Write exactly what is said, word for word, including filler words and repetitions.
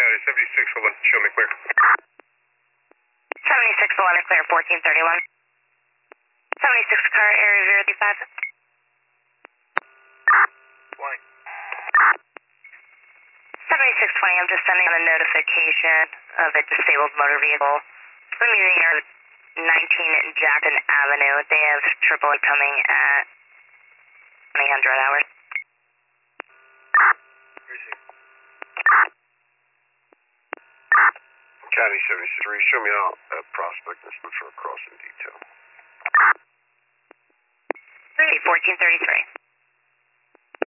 County, seventy-six eleven, show me clear. seventy-six eleven, clear, fourteen thirty-one. seventy-six car, area zero three five. twenty. seventy-six twenty, I'm just sending out a notification of a disabled motor vehicle. I'm using your nineteen Jackson Avenue. They have triple A coming at twenty hundred hours. County seventy-three, show me out at Prospect and for a crossing detail. fourteen thirty-three.